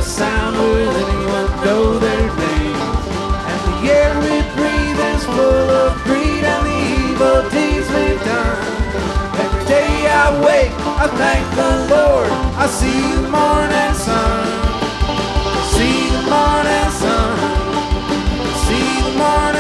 a sound, will anyone know their name? And the air we breathe is full of greed and the evil deeds we've done. Every day I wake, I thank the Lord. I see you